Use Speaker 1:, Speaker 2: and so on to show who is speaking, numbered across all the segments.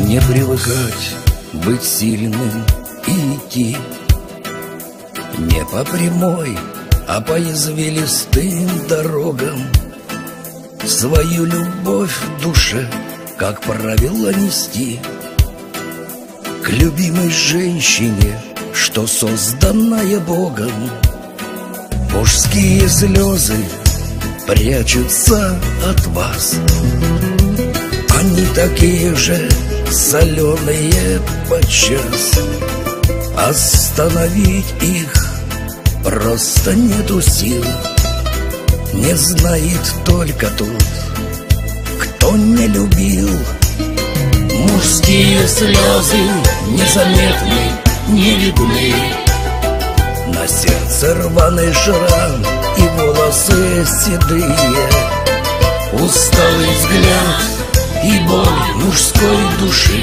Speaker 1: Не привыкать быть сильным и идти не по прямой, а по извилистым дорогам. Свою любовь в душе, как правило, нести к любимой женщине, что созданная Богом. Мужские слезы прячутся от вас, они такие же соленые подчас. Остановить их просто нету сил. Не знает только тот, кто не любил. Мужские слезы незаметны, не видны. На сердце рваный шрам и волосы седые. Усталый взгляд и боль мужской души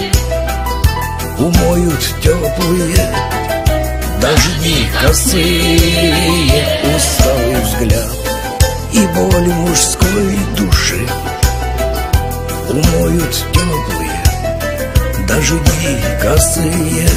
Speaker 1: умоют теплые дожди косые. Усталый взгляд и боль мужской души умоют теплые дожди косые.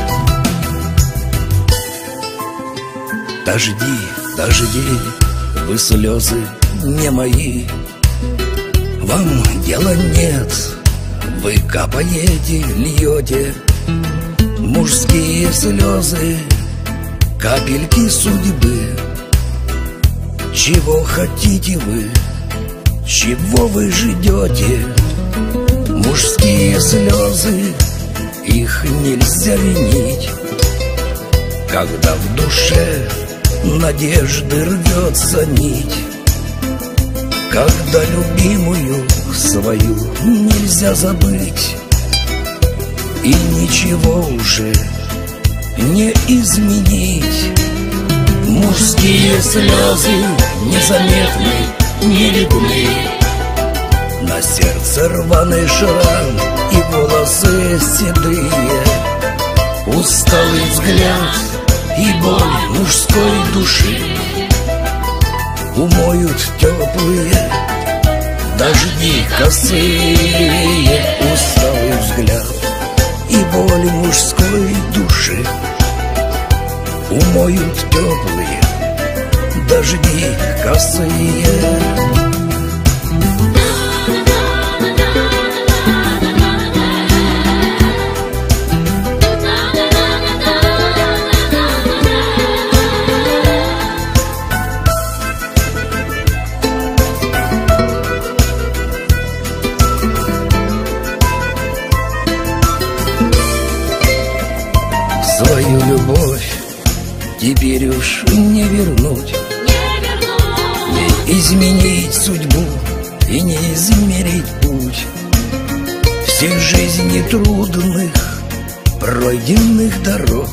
Speaker 1: Дожди, дожди, вы слезы не мои, вам дела нет, вы капаете, льете. Мужские слезы, капельки судьбы. Чего хотите вы, чего вы ждете? Мужские слезы, их нельзя винить, когда в душе надежды рвется нить, когда любимую свою нельзя забыть, и ничего уже не изменить. Мужские слезы незаметны, не видны. На сердце рваный шрам и волосы седые. Усталый взгляд и боль мужской души умоют теплые дожди косые. Усталый взгляд и боль мужской души умоют теплые дожди косые. Свою любовь теперь уж не вернуть, не изменить судьбу и не измерить путь всех жизней трудных, пройденных дорог,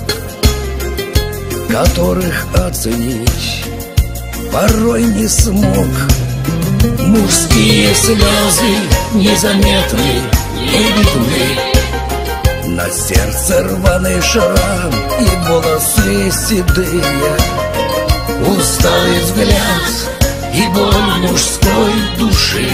Speaker 1: которых оценить порой не смог. Мужские слезы незаметны, не видны. На сердце рваный шрам и волосы седые. Усталый взгляд и боль мужской души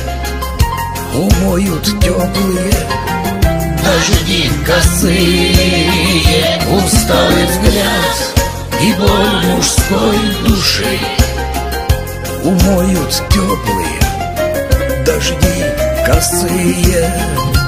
Speaker 1: умоют теплые дожди косые. Усталый взгляд и боль мужской души умоют теплые дожди косые.